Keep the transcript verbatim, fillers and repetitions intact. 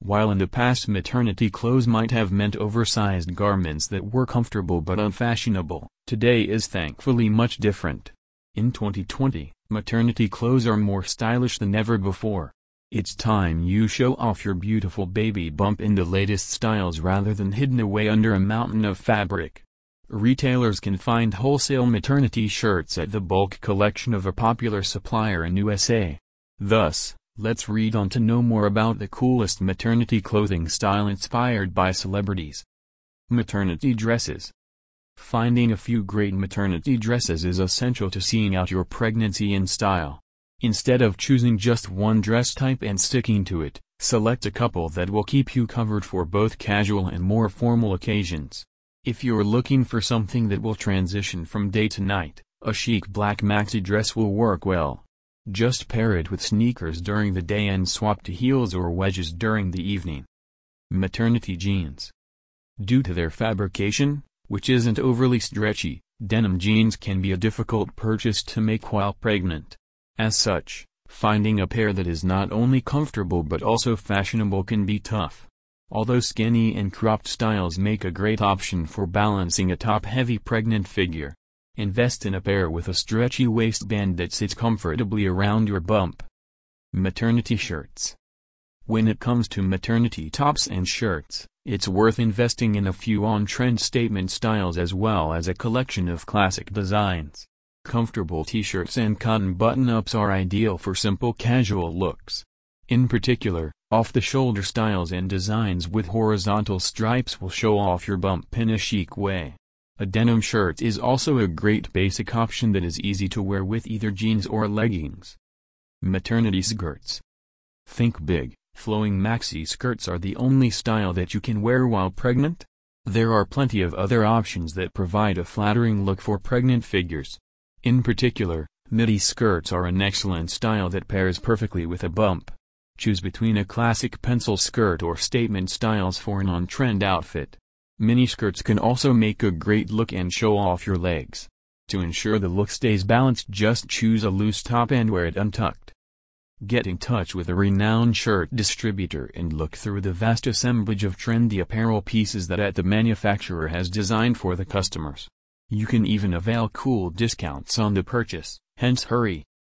While in the past maternity clothes might have meant oversized garments that were comfortable but unfashionable, today is thankfully much different. In twenty twenty, maternity clothes are more stylish than ever before. It's time you show off your beautiful baby bump in the latest styles rather than hidden away under a mountain of fabric. Retailers can find wholesale maternity shirts at the bulk collection of a popular supplier in U S A. Thus, let's read on to know more about the coolest maternity clothing style inspired by celebrities. Maternity dresses. Finding a few great maternity dresses is essential to seeing out your pregnancy in style. Instead of choosing just one dress type and sticking to it, select a couple that will keep you covered for both casual and more formal occasions. If you're looking for something that will transition from day to night, a chic black maxi dress will work well. Just pair it with sneakers during the day and swap to heels or wedges during the evening. Maternity jeans. Due to their fabrication, which isn't overly stretchy, denim jeans can be a difficult purchase to make while pregnant. As such, finding a pair that is not only comfortable but also fashionable can be tough. Although skinny and cropped styles make a great option for balancing a top-heavy pregnant figure. Invest in a pair with a stretchy waistband that sits comfortably around your bump. Maternity shirts. When it comes to maternity tops and shirts, it's worth investing in a few on-trend statement styles as well as a collection of classic designs. Comfortable t-shirts and cotton button-ups are ideal for simple casual looks. In particular, off-the-shoulder styles and designs with horizontal stripes will show off your bump in a chic way. A denim shirt is also a great basic option that is easy to wear with either jeans or leggings. Maternity skirts. Think big, flowing maxi skirts are the only style that you can wear while pregnant? There are plenty of other options that provide a flattering look for pregnant figures. In particular, midi skirts are an excellent style that pairs perfectly with a bump. Choose between a classic pencil skirt or statement styles for an on-trend outfit. Miniskirts can also make a great look and show off your legs. To ensure the look stays balanced, just choose a loose top and wear it untucked. Get in touch with a renowned shirt distributor and look through the vast assemblage of trendy apparel pieces that the manufacturer has designed for the customers. You can even avail cool discounts on the purchase, hence hurry.